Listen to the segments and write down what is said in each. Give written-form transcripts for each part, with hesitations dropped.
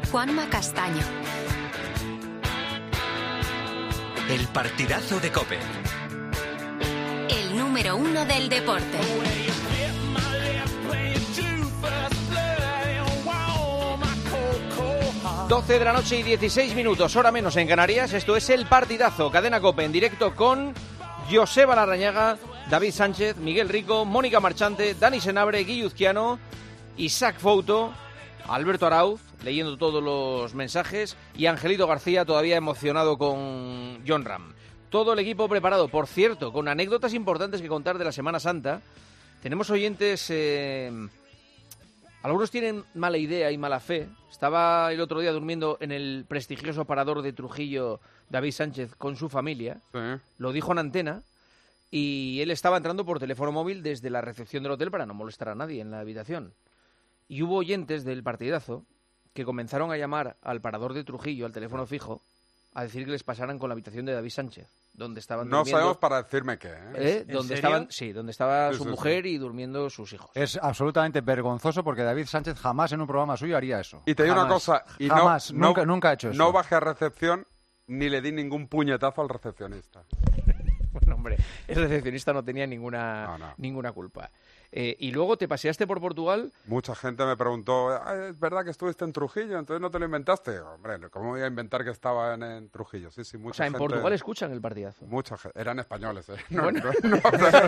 Juanma Castaño. El partidazo de COPE. El número 1 del deporte. 12 de la noche y 16 minutos, hora menos en Canarias. Esto es El Partidazo, cadena COPE en directo con Joseba Larrañaga, David Sánchez, Miguel Rico, Mónica Marchante, Dani Senabre, Guilluzquiano, Isaac Fouto, Alberto Arauz, leyendo todos los mensajes, y Angelito García, todavía emocionado con John Ram. Todo el equipo preparado, por cierto, con anécdotas importantes que contar de la Semana Santa. Tenemos oyentes... Algunos tienen mala idea y mala fe. Estaba el otro día durmiendo en el prestigioso parador de Trujillo David Sánchez con su familia. Sí. Lo dijo en antena y él estaba entrando por teléfono móvil desde la recepción del hotel para no molestar a nadie en la habitación. Y hubo oyentes del partidazo que comenzaron a llamar al parador de Trujillo, al teléfono fijo, a decir que les pasaran con la habitación de David Sánchez, donde estaban durmiendo. No sabemos para decirme qué, ¿eh? Donde estaban, sí, donde estaba su mujer y durmiendo sus hijos. Es absolutamente vergonzoso porque David Sánchez jamás en un programa suyo haría eso. Y te digo una cosa, y jamás, nunca ha hecho eso. No bajé a recepción ni le di ningún puñetazo al recepcionista. Bueno, hombre, el recepcionista no tenía ninguna culpa. Y luego te paseaste por Portugal. Mucha gente me preguntó, ¿es verdad que estuviste en Trujillo? Entonces no te lo inventaste. Hombre, ¿cómo voy a inventar que estaba en Trujillo? Sí, mucha gente... en Portugal escuchan el partidazo. Mucha gente, eran españoles, ¿eh? No, bueno. no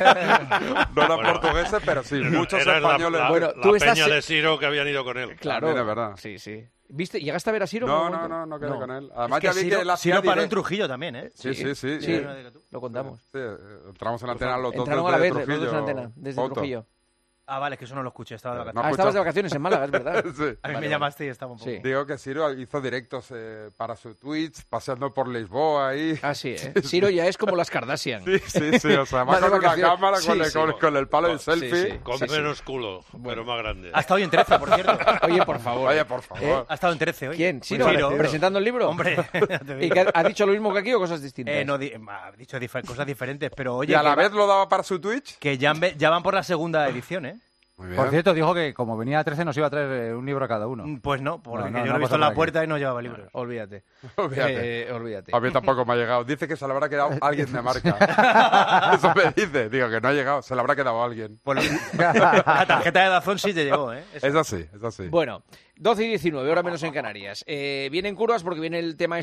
eran portugueses, pero sí, muchos españoles. La peña de Siro que habían ido con él. Claro, también es verdad. Sí. ¿Viste? ¿Llegaste a ver a Siro? No quedé con él. Además, es que Siro paró en Trujillo también, ¿eh? Sí. Lo contamos. Sí, entramos en la antena los dos desde Trujillo. Entraron a la vez, los dos en antena, desde Foto. Trujillo. Ah, vale, es que eso no lo escuché, estaba de vacaciones. Estabas de vacaciones en Málaga, es verdad. Sí. A mí me llamaste y estaba un poco... Sí. Digo que Siro hizo directos para su Twitch, paseando por Lisboa ahí. Ah, sí, ¿eh? Siro ya es como las Kardashian. Sí, o sea, más con una cámara, con el palo del selfie. Sí. Con menos culo, pero más grande. Ha estado hoy en 13, por cierto. Oye, por favor. Ha estado en 13 hoy. ¿Quién? ¿Siro? ¿Presentando el libro? Hombre. ¿Y que ha dicho lo mismo que aquí o cosas distintas? No, ha dicho cosas diferentes, pero oye... ¿Y a la vez lo daba para su Twitch? Que ya van por la segunda edición, ¿eh? Por cierto, dijo que como venía a 13 nos iba a traer un libro a cada uno. Pues no, porque yo lo he visto en la puerta y no llevaba libros. Olvídate. A mí tampoco me ha llegado. Dice que se le habrá quedado alguien de marca. Eso me dice. Digo que no ha llegado, se le habrá quedado alguien. Pues la tarjeta de Dazón sí te llegó, ¿eh? Es así. Bueno, 12 y 19, hora menos en Canarias. Vienen curvas porque viene el tema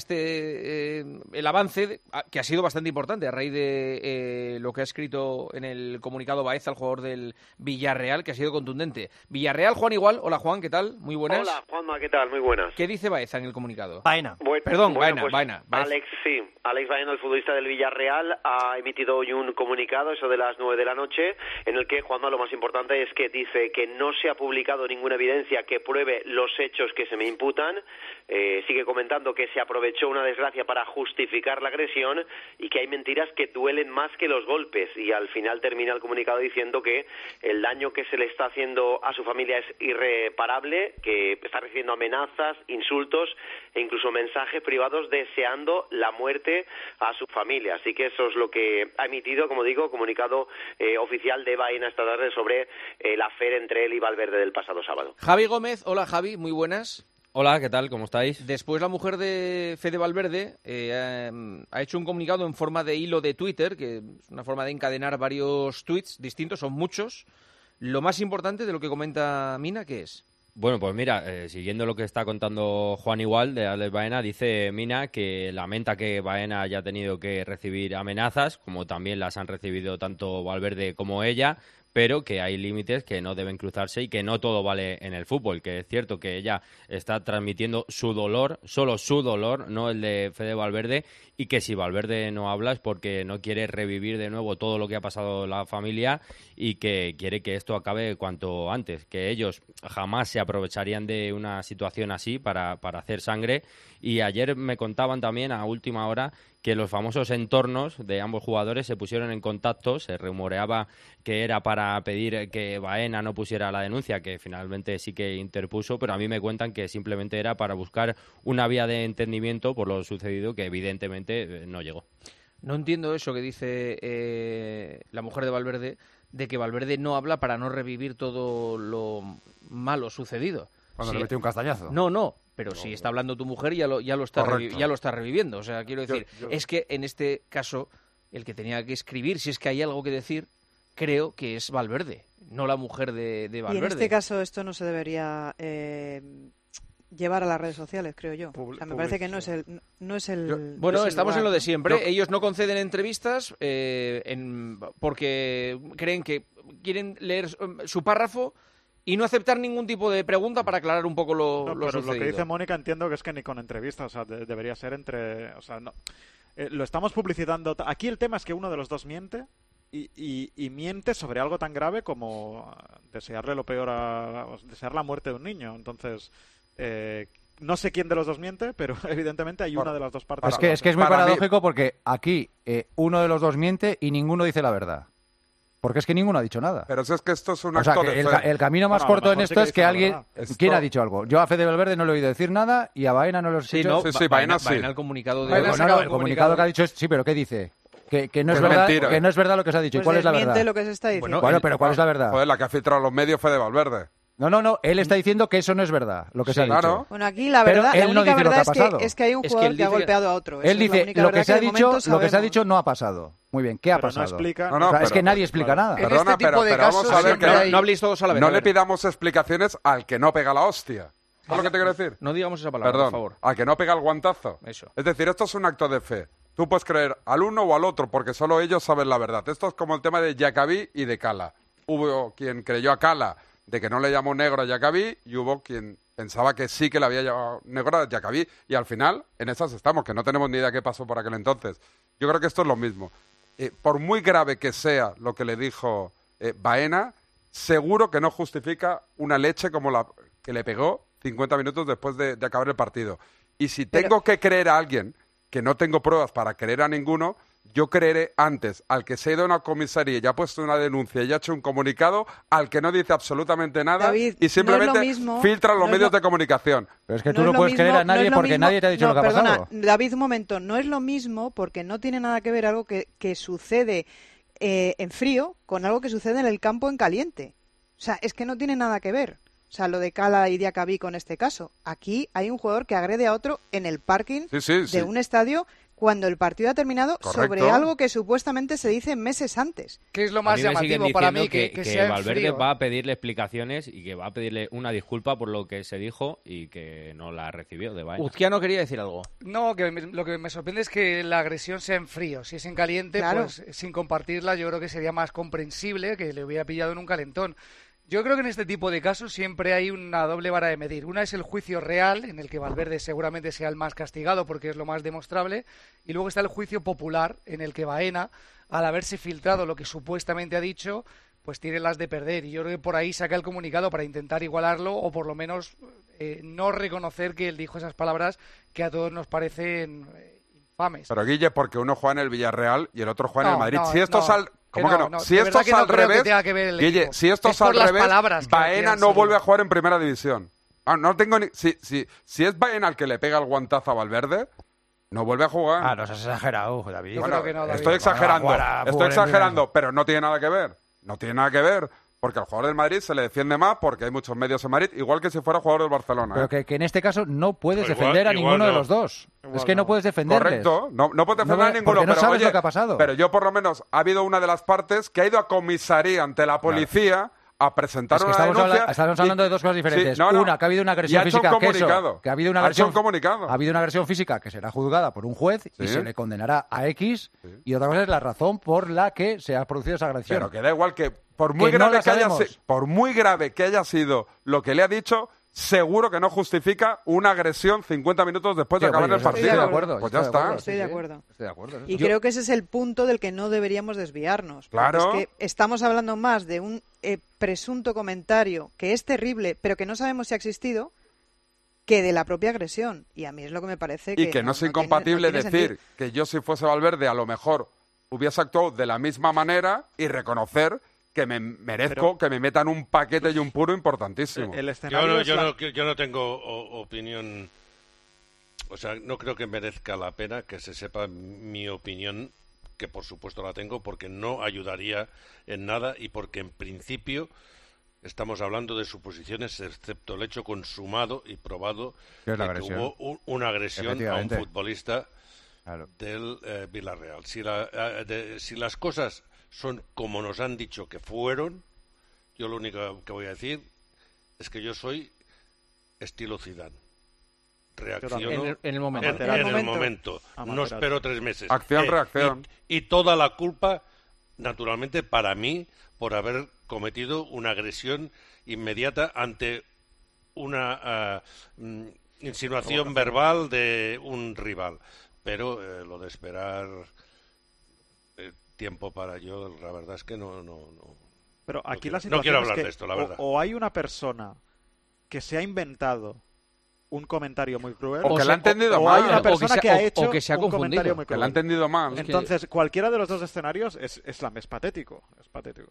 el avance, que ha sido bastante importante a raíz de lo que ha escrito en el comunicado Baeza, el jugador del Villarreal, que ha sido contundente. Villarreal, Juan Igual. Hola, Juan, ¿qué tal? Muy buenas. Hola, Juanma, ¿qué tal? Muy buenas. ¿Qué dice Baeza en el comunicado? Baena. Baena. Alex Baena, el futbolista del Villarreal, ha emitido hoy un comunicado, eso de las 9 de la noche, en el que, Juanma, lo más importante es que dice que no se ha publicado ninguna evidencia que pruebe los hechos que se me imputan. Sigue comentando que se aprovechó una desgracia para justificar la agresión y que hay mentiras que duelen más que los golpes. Y al final termina el comunicado diciendo que el daño que se le está haciendo a su familia es irreparable, que está recibiendo amenazas, insultos e incluso mensajes privados deseando la muerte a su familia. Así que eso es lo que ha emitido, como digo, comunicado oficial de Baena esta tarde sobre la affair entre él y Valverde del pasado sábado. Javi Gómez, hola Javi, muy buenas. Hola, ¿qué tal? ¿Cómo estáis? Después la mujer de Fede Valverde ha hecho un comunicado en forma de hilo de Twitter, que es una forma de encadenar varios tweets distintos, son muchos. Lo más importante de lo que comenta Mina, ¿qué es? Bueno, pues mira, siguiendo lo que está contando Juan Igual de Alex Baena, dice Mina que lamenta que Baena haya tenido que recibir amenazas, como también las han recibido tanto Valverde como ella, pero que hay límites que no deben cruzarse y que no todo vale en el fútbol, que es cierto que ella está transmitiendo su dolor, solo su dolor, no el de Fede Valverde, y que si Valverde no habla es porque no quiere revivir de nuevo todo lo que ha pasado en la familia y que quiere que esto acabe cuanto antes, que ellos jamás se aprovecharían de una situación así para hacer sangre. Y ayer me contaban también a última hora que los famosos entornos de ambos jugadores se pusieron en contacto, se rumoreaba que era para pedir que Baena no pusiera la denuncia, que finalmente sí que interpuso, pero a mí me cuentan que simplemente era para buscar una vía de entendimiento por lo sucedido, que evidentemente no llegó. No entiendo eso que dice la mujer de Valverde, de que Valverde no habla para no revivir todo lo malo sucedido. Cuando le metió un castañazo. No, pero si está hablando tu mujer ya lo está reviviendo. O sea, quiero decir, es que en este caso el que tenía que escribir, si es que hay algo que decir, creo que es Valverde, no la mujer de Valverde. Y en este caso esto no se debería llevar a las redes sociales, creo yo. O sea, me parece que no es el bueno, estamos lugar, en lo de siempre. ¿no? Ellos no conceden entrevistas porque creen que quieren leer su párrafo y no aceptar ningún tipo de pregunta para aclarar un poco lo sucedido. Lo que dice Mónica entiendo que es que ni con entrevistas, o sea, debería ser entre... O sea, no, lo estamos publicitando... Aquí el tema es que uno de los dos miente y miente sobre algo tan grave como desearle lo peor desear la muerte de un niño. Entonces... no sé quién de los dos miente, pero evidentemente hay una de las dos partes. Es que es muy paradójico porque aquí uno de los dos miente y ninguno dice la verdad. Porque es que ninguno ha dicho nada. Pero es que esto es un acto de fe. El camino más corto en esto es que alguien... ¿Quién ha dicho algo? Yo a Fede Valverde no le he oído decir nada y a Baena no lo he dicho. Sí, Baena sí. Baena el comunicado de... el comunicado que ha dicho es... Sí, pero ¿qué dice? Que no es verdad, que no es verdad lo que se ha dicho. Pues ¿Y cuál es la verdad? lo que se está diciendo. Bueno, pero ¿cuál es la verdad? Joder, la que ha filtrado los medios fue de Valverde. No, él está diciendo que eso no es verdad, lo que se ha dicho. Claro. Bueno, aquí la verdad, pero él la única no dice verdad lo que ha pasado. es que hay un jugador que ha golpeado a otro. Él dice lo que se ha dicho no ha pasado. Muy bien, ¿qué ha pasado? No explica. Es que nadie explica nada. Perdona, pero vamos a ver que no habléis todos a la vez. No le pidamos explicaciones al que no pega la hostia. ¿Sabes lo que te quiero decir? No digamos esa palabra, Perdón, por favor. al que no pega el guantazo. Eso. Es decir, esto es un acto de fe. Tú puedes creer al uno o al otro porque solo ellos saben la verdad. Esto es como el tema de Jacabí y de Cala. Hubo quien creyó a Cala de que no le llamó negro a Jacabí y hubo quien pensaba que sí que le había llamado negro a Jacabí y al final en esas estamos, que no tenemos ni idea qué pasó por aquel entonces. Yo creo que esto es lo mismo. Por muy grave que sea lo que le dijo Baena, seguro que no justifica una leche como la que le pegó 50 minutos después de acabar el partido. Y si tengo que creer a alguien, que no tengo pruebas para creer a ninguno, yo creeré antes al que se ha ido a una comisaría y ya ha puesto una denuncia y ha hecho un comunicado, al que no dice absolutamente nada, David, y simplemente filtra los medios de comunicación. Pero es que tú no puedes creer a nadie porque nadie te ha dicho lo que ha pasado. David, un momento, no es lo mismo porque no tiene nada que ver algo que sucede en frío con algo que sucede en el campo en caliente. O sea, es que no tiene nada que ver. O sea, lo de Cala y Diacabí con este caso. Aquí hay un jugador que agrede a otro en el parking de un estadio cuando el partido ha terminado. Correcto. Sobre algo que supuestamente se dice meses antes. ¿Qué es lo más llamativo para mí? Que sea Valverde frío. va a pedirle explicaciones y que va a pedirle una disculpa por lo que se dijo y que no la recibió de Baena. Uzquiano quería decir algo. No, lo que me sorprende es que la agresión sea en frío. Si es en caliente, pues sin compartirla yo creo que sería más comprensible que le hubiera pillado en un calentón. Yo creo que en este tipo de casos siempre hay una doble vara de medir. Una es el juicio real, en el que Valverde seguramente sea el más castigado porque es lo más demostrable, y luego está el juicio popular, en el que Baena, al haberse filtrado lo que supuestamente ha dicho, pues tiene las de perder. Y yo creo que por ahí saca el comunicado para intentar igualarlo o por lo menos no reconocer que él dijo esas palabras que a todos nos parecen infames. Pero Guille, porque uno juega en el Villarreal y el otro juega en el Madrid. Si esto es al... ¿Cómo que no? Si de esto es al revés, Guille, si esto es al revés, Baena no vuelve a jugar en Primera División. No tengo ni... Si es Baena el que le pega el guantazo a Valverde, no vuelve a jugar. No has exagerado, David. Bueno, que no, David. Estoy exagerando, pero no tiene nada que ver. No tiene nada que ver. Porque al jugador del Madrid se le defiende más porque hay muchos medios en Madrid, igual que si fuera jugador del Barcelona. Pero que en este caso no puedes defender a ninguno de los dos. Es que no puedes defenderles. Correcto, no puedes defender a ninguno. Porque no pero, sabes lo que ha pasado. Pero yo por lo menos, ha habido una de las partes que ha ido a comisaría ante la policía a presentar una denuncia. Estamos hablando de dos cosas diferentes. Una, que ha habido una agresión física. Que ha habido una agresión física que será juzgada por un juez y se le condenará a X. Y otra cosa es la razón por la que se ha producido esa agresión. Pero que da igual que por muy grave que haya sido lo que le ha dicho, seguro que no justifica una agresión 50 minutos después de acabar el partido. Estoy de acuerdo, pues ya está. Estoy de acuerdo. Y creo que ese es el punto del que no deberíamos desviarnos. Claro. Es que estamos hablando más de un presunto comentario que es terrible, pero que no sabemos si ha existido, que de la propia agresión. Y a mí es lo que me parece que... Y que no es incompatible decir que yo, si fuese Valverde, a lo mejor hubiese actuado de la misma manera y reconocer que me merezco que me metan un paquete y un puro importantísimo. Yo no tengo opinión, o sea, no creo que merezca la pena que se sepa mi opinión, que por supuesto la tengo, porque no ayudaría en nada y porque en principio estamos hablando de suposiciones, excepto el hecho consumado y probado que hubo una agresión a un futbolista del Villarreal. Si las cosas son como nos han dicho que fueron, yo lo único que voy a decir es que yo soy estilo Zidane. Reacciono en el momento. En el momento. No espero 3 meses. Acción, reacción. Y toda la culpa, naturalmente, para mí, por haber cometido una agresión inmediata ante una insinuación verbal de un rival. Pero lo de esperar tiempo para yo, la verdad es que no. Pero aquí la situación no quiero hablar de esto, la verdad. O hay una persona que se ha inventado un comentario muy cruel, o que la ha entendido mal, o hay una persona que ha hecho que se ha un comentario muy cruel. Que la ha entendido mal. Entonces, cualquiera de los dos escenarios es patético. Es patético.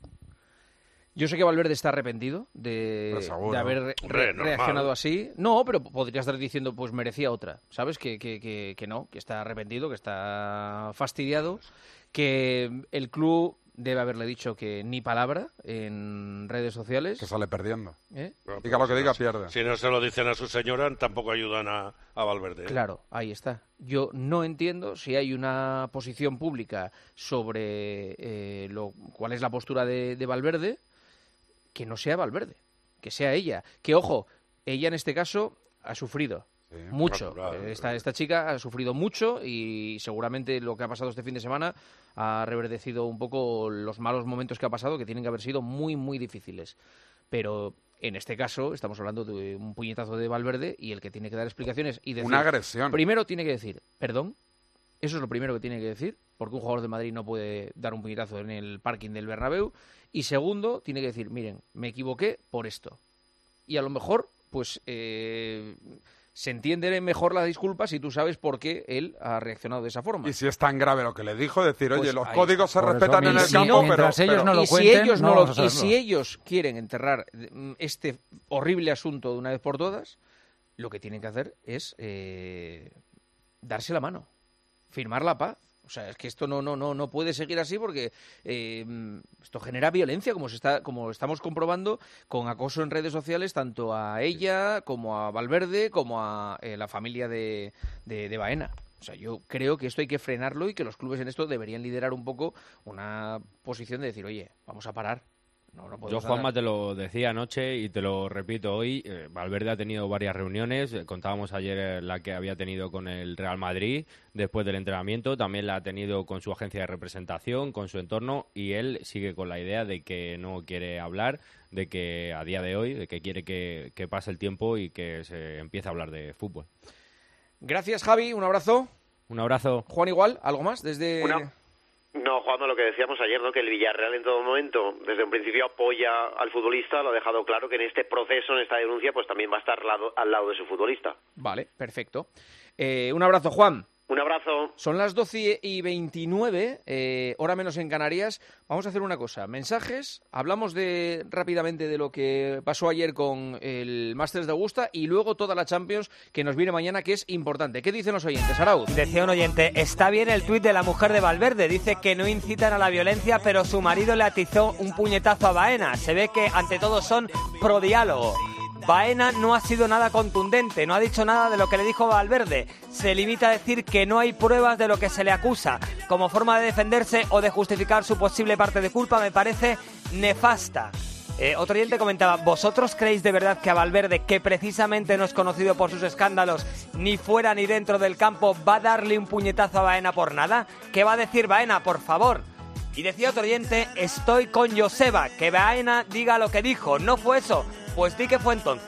Yo sé que Valverde está arrepentido de haber reaccionado así. No, pero podría estar diciendo, pues merecía otra. ¿Sabes? Que no, que está arrepentido, que está fastidiado, que el club debe haberle dicho que ni palabra en redes sociales. Que sale perdiendo. Diga lo que diga, pierde. Si no se lo dicen a su señora, tampoco ayudan a Valverde. Claro, ahí está. Yo no entiendo si hay una posición pública sobre cuál es la postura de Valverde, que no sea Valverde, que sea ella. Que, ojo, ella en este caso ha sufrido mucho. Esta chica ha sufrido mucho y seguramente lo que ha pasado este fin de semana ha reverdecido un poco los malos momentos que ha pasado, que tienen que haber sido muy, muy difíciles. Pero en este caso estamos hablando de un puñetazo de Valverde y el que tiene que dar explicaciones y decir... Una agresión. Primero tiene que decir perdón. Eso es lo primero que tiene que decir, porque un jugador de Madrid no puede dar un puñetazo en el parking del Bernabéu. Y segundo, tiene que decir, miren, me equivoqué por esto. Y a lo mejor, pues... se entiende mejor la disculpa si tú sabes por qué él ha reaccionado de esa forma. Y si es tan grave lo que le dijo, decir, oye, los códigos se respetan en el campo, pero ellos no lo cuenten, y si ellos quieren enterrar este horrible asunto de una vez por todas, lo que tienen que hacer es darse la mano, firmar la paz. O sea, es que esto no puede seguir así porque esto genera violencia, como estamos comprobando con acoso en redes sociales, tanto a ella como a Valverde, como a la familia de Baena. O sea, yo creo que esto hay que frenarlo y que los clubes en esto deberían liderar un poco una posición de decir, oye, vamos a parar. Yo, Juanma, te lo decía anoche y te lo repito hoy. Valverde ha tenido varias reuniones. Contábamos ayer la que había tenido con el Real Madrid después del entrenamiento. También la ha tenido con su agencia de representación, con su entorno. Y él sigue con la idea de que no quiere hablar, de que a día de hoy, de que quiere que pase el tiempo y que se empiece a hablar de fútbol. Gracias, Javi. Un abrazo. Un abrazo. Juan, igual, ¿algo más desde...? No, Juan, lo que decíamos ayer, ¿no? Que el Villarreal en todo momento, desde un principio, apoya al futbolista, lo ha dejado claro que en este proceso, en esta denuncia, pues también va a estar al lado de su futbolista. Vale, perfecto. Un abrazo, Juan. Un abrazo. Son las 12:29, hora menos en Canarias. Vamos a hacer una cosa. Mensajes, hablamos rápidamente de lo que pasó ayer con el Masters de Augusta y luego toda la Champions que nos viene mañana, que es importante. ¿Qué dicen los oyentes, Arauz? Decía un oyente, está bien el tuit de la mujer de Valverde. Dice que no incitan a la violencia, pero su marido le atizó un puñetazo a Baena. Se ve que ante todo son pro diálogo. Baena no ha sido nada contundente, no ha dicho nada de lo que le dijo Valverde. Se limita a decir que no hay pruebas de lo que se le acusa. Como forma de defenderse o de justificar su posible parte de culpa me parece nefasta. Otro oyente comentaba, ¿vosotros creéis de verdad que a Valverde, que precisamente no es conocido por sus escándalos, ni fuera ni dentro del campo, va a darle un puñetazo a Baena por nada? ¿Qué va a decir Baena, por favor? Y decía otro oyente, estoy con Joseba, que Baena diga lo que dijo. ¿No fue eso? Pues di que fue entonces.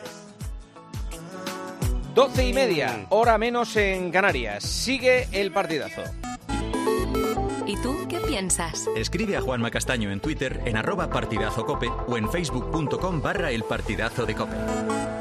12:30, hora menos en Canarias. Sigue el partidazo. ¿Y tú qué piensas? Escribe a Juanma Castaño en Twitter en @partidazocope o en facebook.com/elpartidazo de Cope.